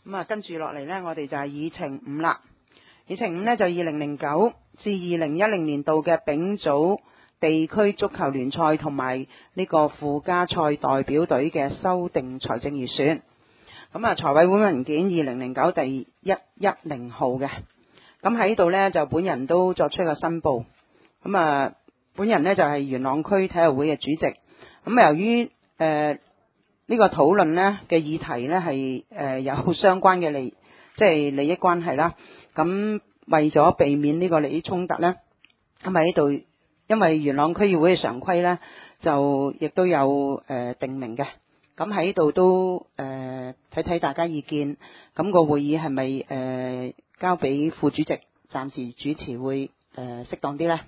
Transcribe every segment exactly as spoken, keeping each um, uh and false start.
咁啊，跟住落嚟呢，我哋就係議程五啦。議程五呢，就二零零九至二零一零年度嘅丙組地區足球聯賽同埋呢個附加賽代表隊嘅修訂財政預算。咁啊，財委會文件二零零九第一一零號嘅。咁喺度呢，就本人都作出一個申報。咁啊，本人呢，就係元朗區體育會嘅主席。咁由於誒呢個討論呢嘅議題呢係誒有相關嘅利，即係利益關係啦。咁為咗避免呢個利益衝突呢，咁喺呢度，因為元朗區議會嘅常規呢，就亦都有誒定明嘅。咁喺度都誒睇睇大家意見。咁個會議係咪誒交俾副主席暫時主持會誒適當啲呢？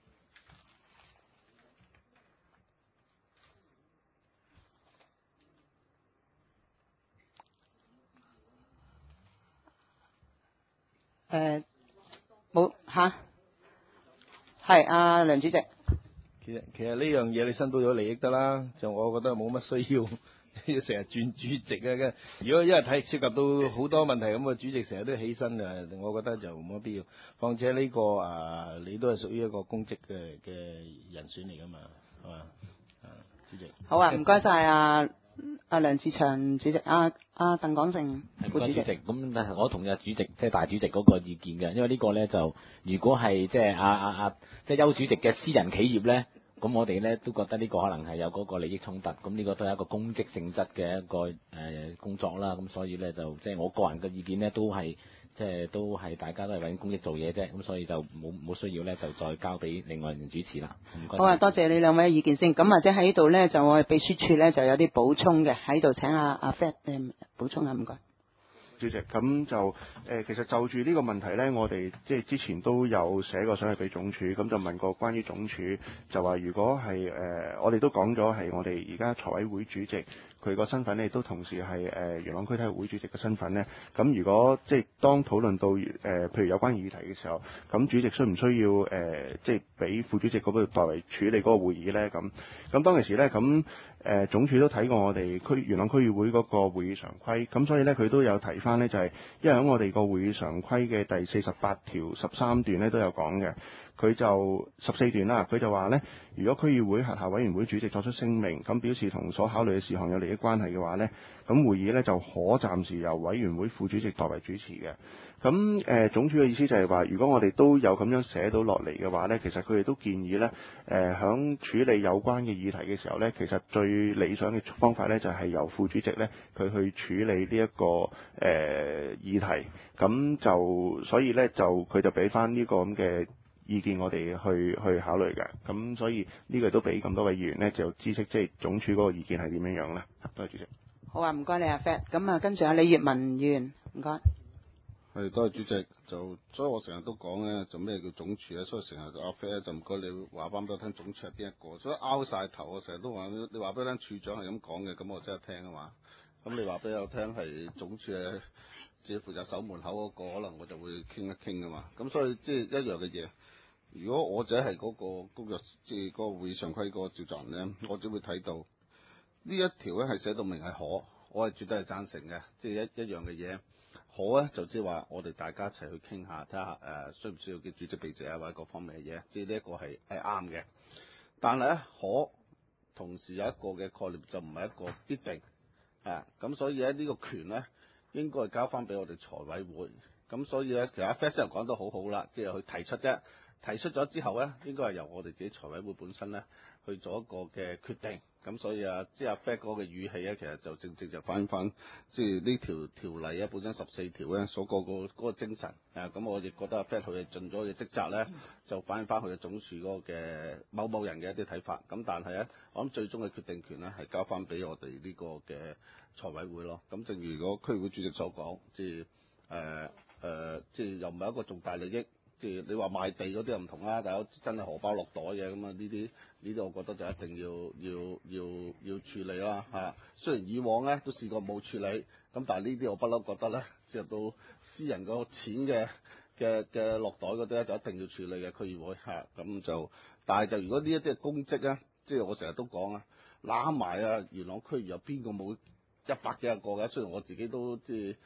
誒冇嚇，係阿梁主席。 其實其實呢樣嘢你申報咗利益得啦，就我覺得冇乜需要成日轉主席啊。如果因為睇涉及到好多問題咁啊，主席成日都起身啊，我覺得就冇乜必要。況且呢、這個啊，你都係屬於一個公職嘅嘅人選嚟噶嘛，係嘛？啊，主席。 好啊，唔該晒啊。阿梁志祥主席，阿阿鄧廣成副主席。 主席，咁但係我同意主席即係、就是、大主席嗰個意見嘅，因為呢個咧就如果係即係阿阿阿即係邱主席嘅私人企業咧，咁我哋咧都覺得呢個可能係有嗰個利益衝突，咁呢個都係一個公職性質嘅一個誒、呃、工作啦，咁所以咧就即係、就是、我個人嘅意見咧都係即係都係大家都係為公益做嘢啫，咁所以就冇冇需要咧就再交俾另外人主持啦。 好啊，多謝你兩位嘅意見先。咁或者喺呢度咧就我哋秘書處咧就有啲補充嘅，喺度請阿阿 Fred 誒補充下，唔該。 主席，咁就誒、呃，其實就住呢個問題呢，我哋即係之前都有寫過上去俾總署，咁就問過關於總署，就話如果係誒、呃，我哋都講咗係我哋而家財委會主席，佢個身份呢都同時係誒、呃、元朗區體育會主席嘅身份呢。咁如果即係當討論到誒、呃，譬如有關議題嘅時候，咁主席需唔需要誒、呃，即係俾副主席嗰度代為處理嗰個會議呢？咁咁當其時呢，咁誒、呃、總署都睇過我哋區元朗區議會嗰個會議常規，咁所以呢，佢都有提翻呢，就係、是、因為喺我哋個會議常規嘅第四十八條十三段呢都有講嘅。佢就十四段啦，佢就話呢，如果區議會轄下委員會主席作出聲明，咁表示同所考慮嘅事項有利益關係嘅話呢，咁會議呢就可暫時由委員會副主席代為主持嘅。咁誒、呃、總署嘅意思就係話，如果我哋都有咁樣寫到落嚟嘅話呢，其實佢哋都建議呢，誒、呃、響處理有關嘅議題嘅時候呢，其實最理想嘅方法呢，就係、是、由副主席呢，佢去處理呢、這、一個誒、呃、議題。咁就所以呢，就佢就俾翻呢個咁嘅意見我哋去去考慮嘅，咁所以呢個都俾咁多位議員呢，就知悉即係總署嗰個意見係點樣樣啦。多謝主席。 好啊，唔該你阿 Fred。咁啊，跟住阿李月文議員，唔該。 係多謝主席。就所以我成日都講咧，就咩叫總署咧？所以成日阿 Fred 就唔該你話翻俾我聽，總署係邊一個？所以拗晒頭，我成日都話你話俾我聽，處長係咁講嘅，咁我真係聽啊嘛。咁你話俾我聽係總署係只負責守門口嗰、那個，可能我就會傾一傾啊嘛。咁所以即係一樣嘅嘢。如果我者係嗰個工作，即係嗰個會議常規嗰個召集人咧，我只會睇到呢一條咧係寫到明係可，我係絕對係贊成嘅，即係一一樣嘅嘢。可咧就即係話我哋大家一齊去傾下，睇下誒需唔需要叫主席避席啊，或者各方面嘅嘢，即係呢一個係係啱嘅。但係咧可同時有一個嘅概念就唔係一個必定啊，咁所以咧呢個權咧應該係交翻俾我哋財委會。咁所以咧其實阿 Fred 又講得好好啦，即係去提出啫。提出咗之後咧，應該係由我哋自己財委會本身咧去做一個嘅決定。咁所以啊，即係阿 Fred 嗰個語氣咧，其實就正正就反翻即係呢條條例啊，本身十四條咧所個個嗰個精神啊。咁我亦覺得阿 Fred 佢係盡咗佢嘅職責咧，就反映翻佢嘅總署嗰個嘅某某人嘅一啲睇法。咁但係咧，我諗最終嘅決定權咧係交翻俾我哋呢個嘅財委會咯。咁正如如果區議會主席所講，即係誒誒，即係又唔係一個重大利益。即係你話賣地嗰啲又唔同啦，大家真係荷包落袋嘅咁啊！呢啲呢啲，我覺得就一定要要要要處理啦嚇。雖然以往咧都試過冇處理，咁但係呢啲我不嬲覺得咧，涉入到私人個錢嘅嘅嘅落袋嗰啲咧，就一定要處理嘅區議會嚇。咁就，但係就如果呢一啲係公職咧，即係我成日都講啊，攬埋啊元朗區有邊個冇一百幾廿個嘅？雖然我自己都即係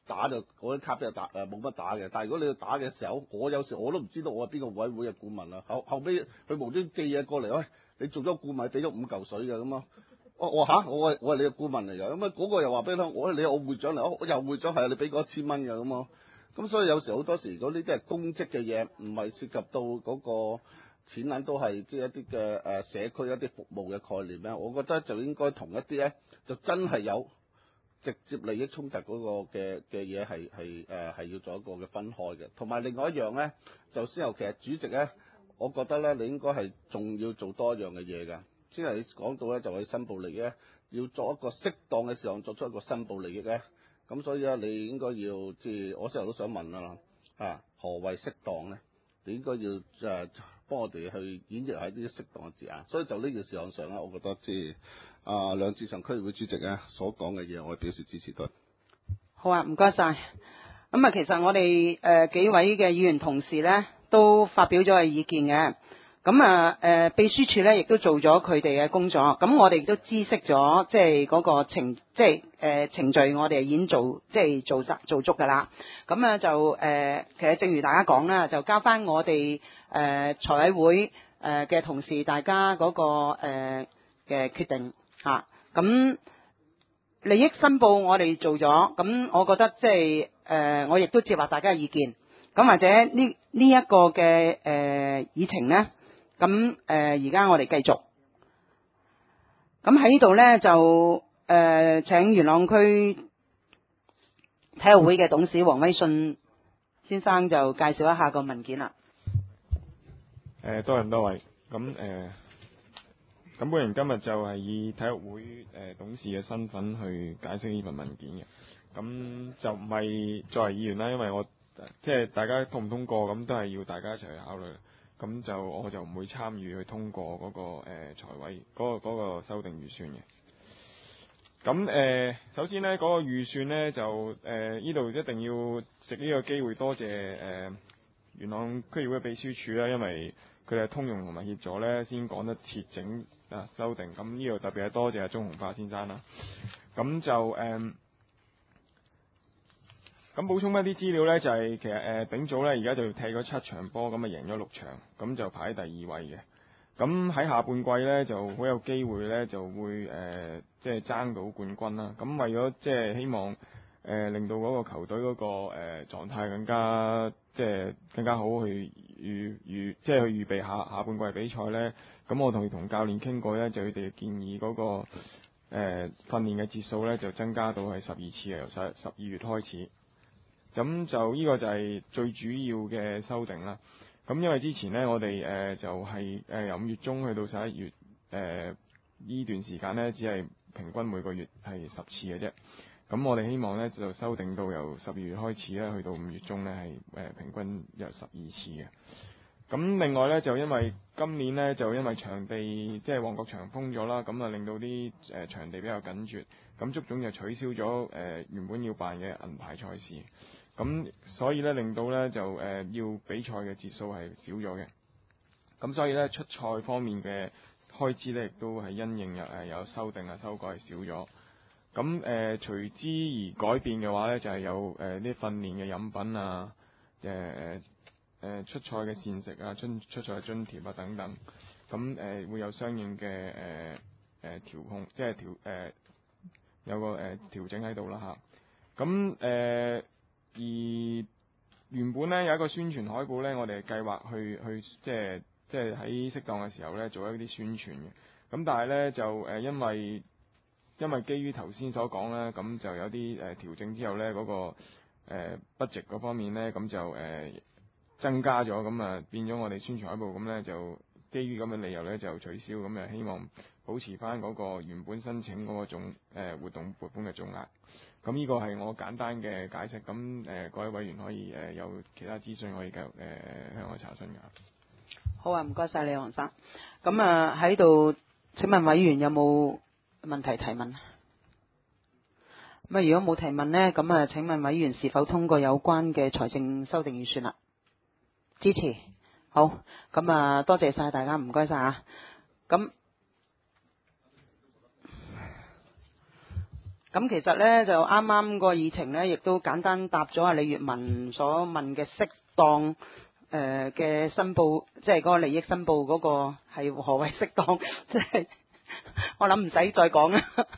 打就嗰啲卡就打誒冇乜打嘅。但係如果你要打嘅時候，我有時我都唔知道我係邊個委會嘅顧問啦。後後尾佢無端寄嘢過嚟，喂，你做咗顧問，俾咗五嚿水嘅咁啊！我我嚇我係我係你嘅顧問嚟㗎，咁啊嗰個又話俾你聽，我你係我會長嚟，我又會長係你俾嗰一千蚊㗎咁啊！咁所以有時好多時，如果呢啲係公職嘅嘢，唔係涉及到嗰個錢銀，都係即係一啲嘅誒社區一啲服務嘅概念咧，我覺得就應該同一啲咧，就真係有直接利益衝突嗰個嘅嘅嘢係係誒係要做一個嘅分開嘅。同埋另外一樣咧，就先後其實主席咧，我覺得咧你應該係仲要做多一樣嘅嘢㗎。先係講到咧就係申報利益咧，要作一個適當嘅時候作出一個申報利益咧。咁所以咧，你應該要即係我成日都想問啦，啊何謂適當咧？你應該要誒、呃、幫我哋去演繹喺啲適當嘅字眼。所以就呢件事項上咧，我覺得即係啊梁志祥區議會主席咧所講嘅嘢，我表示支持對。 好啊，唔該晒。咁啊，其實我哋誒、呃、幾位嘅議員同事咧都發表咗嘅意見嘅。咁啊，誒、呃、秘書處咧亦都做咗佢哋嘅工作，咁我哋亦都知悉咗，即係嗰個程，即係誒、呃、程序，我哋已經做，即係做實做足㗎啦。咁啊就誒、呃，其實正如大家講啦，就交翻我哋誒、呃、財委會誒嘅同事，大家嗰、那個誒嘅、呃、決定嚇。咁、啊、利益申報我哋做咗，咁我覺得即係誒，我亦都接納大家嘅意見。咁或者呢呢一個嘅誒、呃、議程咧。咁誒，而家我哋繼續。咁喺呢度咧，就誒、呃、請元朗區體育會嘅董事黃威信先生就介紹一下個文件啦。 誒、呃，多謝咁多位。咁誒，咁、呃、本人今日就係以體育會誒、呃、董事嘅身份去解釋呢份文件嘅。咁就唔係作為議員啦，因為我即係大家通唔通過，咁都係要大家一齊去考慮。咁就我就唔會參與去通過嗰、那個誒、呃、財委嗰、那個嗰、那個修訂預算嘅。咁誒、呃，首先呢，嗰、那個預算呢，就誒呢度一定要藉呢個機會多謝誒、呃、元朗區議會秘書處啦，因為佢哋通融同埋協助呢，先講得切整啊修訂。咁呢度特別係多謝阿鍾鴻發先生啦。咁就誒。呃咁補充一啲資料呢，就係、是、其實誒丙組呢，而家就踢咗七場波，咁啊贏咗六場，咁就排喺第二位嘅。咁喺下半季呢，就好有機會呢，就會誒即係爭到冠軍啦。咁為咗即係希望誒、呃、令到嗰個球隊嗰、那個誒、呃、狀態更加即係、就是、更加好去預預即係去預備下下半季比賽呢。咁我同同教練傾過呢，就佢哋建議嗰、那個誒、呃、訓練嘅節數呢，就增加到係十二次，由十十二月開始。咁就呢個就係最主要嘅修訂啦。咁因為之前呢，我哋誒、呃、就係、是、誒、呃、由五月中去到十一月誒呢、呃、段時間呢，只係平均每個月係十次嘅啫。咁我哋希望呢，就修訂到由十二月開始咧，去到五月中呢，係誒、呃、平均有十二次嘅。咁另外呢，就因為今年呢，就因為場地即係旺角場封咗啦，咁啊令到啲誒、呃、場地比較緊絀，咁足總就取消咗誒、呃、原本要辦嘅銀牌賽事。咁所以咧，令到咧就誒、呃、要比賽嘅節數係少咗嘅。咁所以咧，出賽方面嘅開支咧，亦都係因應有誒有修訂啊、修改係少咗。咁誒、呃、隨之而改變嘅話咧，就係、是、有誒啲、呃、訓練嘅飲品啊、誒誒誒出賽嘅膳食啊、出出賽嘅津貼啊等等。咁誒、呃、會有相應嘅誒誒調控，即係調誒、呃、有個誒、呃、調整喺度啦嚇。咁誒。呃而原本咧有一個宣傳海報咧，我哋計劃去去即係即係喺適當嘅時候咧做一啲宣傳嘅。咁但係咧就誒、呃、因為因為基於頭先所講咧，咁就有啲誒、呃、調整之後咧嗰、那個誒 budget 嗰方面咧，咁就誒、呃、增加咗，咁啊變咗我哋宣傳海報咁咧就基於咁嘅理由咧就取消，咁啊希望保持翻嗰個原本申請嗰個總誒、呃、活動撥款嘅總額。咁呢個係我簡單嘅解釋，咁誒、呃、各位委員可以誒、呃、有其他資訊可以繼續誒、呃、向我查詢㗎。 好啊，唔該晒李黃生。咁啊喺度，請問委員有冇問題提問？咁啊，如果冇提問呢，咁啊請問委員是否通過有關嘅財政修訂預算啦？支持。好，咁啊多謝晒大家，唔該晒啊。咁咁其實呢，就啱啱個議程呢，亦都簡單答咗阿李月文所問嘅適當誒嘅申報，即係嗰個利益申報嗰個係何謂適當，即係我諗唔使再講啦。